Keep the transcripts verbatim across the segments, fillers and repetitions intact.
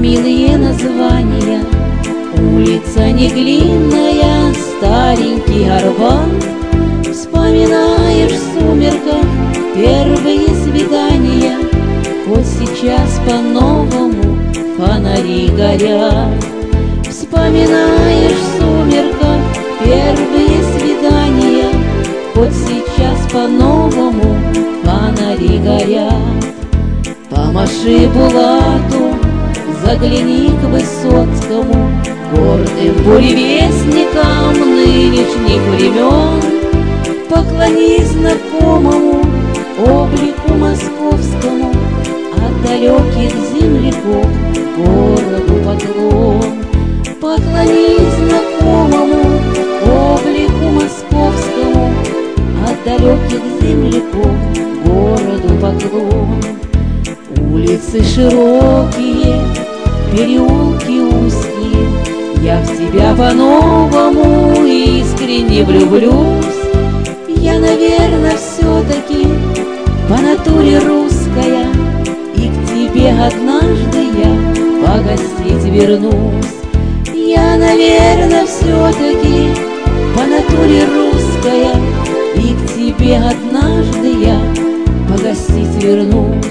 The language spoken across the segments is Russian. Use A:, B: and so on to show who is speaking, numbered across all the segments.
A: милые названия. Улица Неглинная, старенький Арбат. Вспоминаешь в сумерках первые свидания, хоть сейчас по-новому фонари горят. Вспоминаешь в сумерках первые свидания, хоть сейчас по-новому фонари горят. Помаши Булату, загляни к Высоцкому, гордым буревестникам нынешних времен. Поклонись знакомому облику московскому, от далеких земляков городу поклон. Поклонись знакомому облику московскому, от далеких земляков городу поклон. Улицы широкие, переулки узкие, я в тебя по-новому искренне влюблюсь. Я, наверное, все-таки по натуре русская, и к тебе однажды я погостить вернусь. Я, наверное, все-таки по натуре русская, и к тебе однажды я погостить вернусь.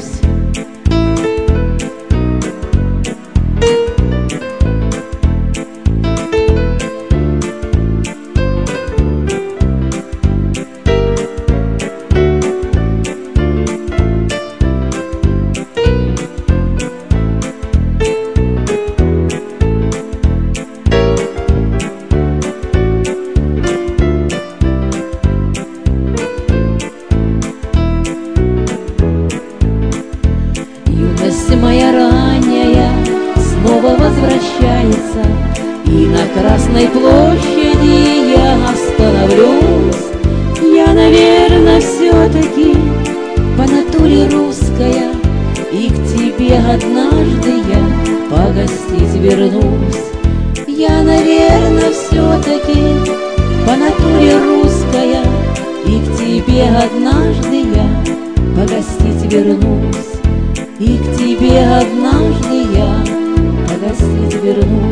A: Моя ранняя снова возвращается, и на Красной площади я остановлюсь. Я, наверное, все-таки по натуре русская, и к тебе однажды я погостить вернусь. Я, наверное, все-таки по натуре русская, и к тебе однажды я погостить вернусь. И к тебе однажды я погостить вернусь.